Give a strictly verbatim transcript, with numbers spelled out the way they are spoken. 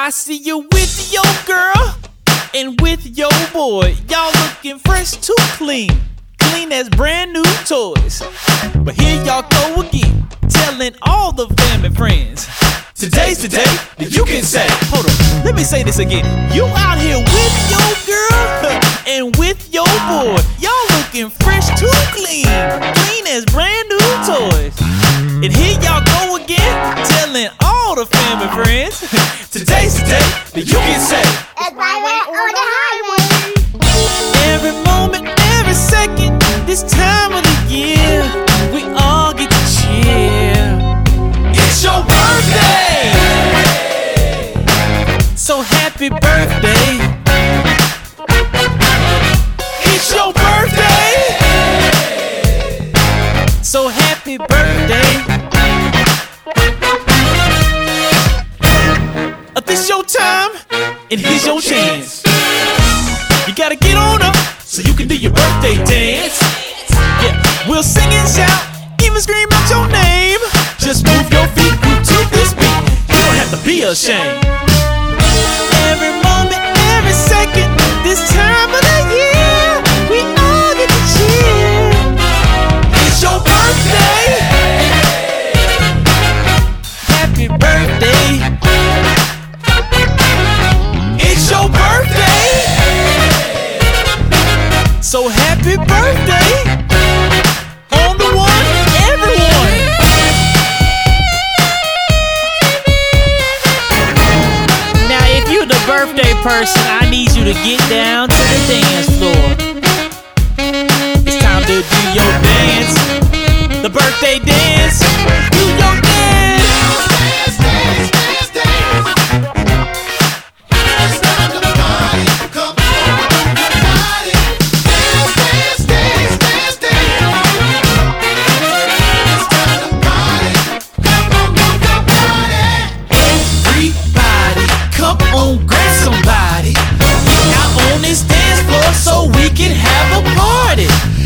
I see you with your girl and with your boy. Y'all looking fresh too clean, clean as brand new toys. But here y'all go again, telling all the family friends. Today's the day that you can say, hold on, let me say this again. You out here with your girl and with your boy. Y'all looking fresh too clean, clean as brand new toys. And here y'all go again, telling all the family friends. Today's the day that you can say, it's my way on the highway. Every moment, every second, this time of the year, we all get to cheer. It's your birthday, so happy birthday. It's your birthday, so happy birthday. Uh, this your time, and here's your chance. You gotta get on up so you can do your birthday dance. Yeah, we'll sing and shout, even scream out your name. Just move your feet, groove to this beat. You don't have to be ashamed. Every moment, every second, this time of the year, we all get to cheer. It's your birthday, happy birthday. It's your birthday, so happy birthday on the one, everyone. Now if you're the birthday person, I need you to get down to the dance floor. It's time to do your dance, the birthday dance. Do your dance. Dance, dance, dance, dance. It's time to party. Come on, everybody. Dance, dance, dance, dance, dance. It's time to party. Come on, move your body. Everybody, come on, grab somebody. Get out on this dance floor so we can have a party.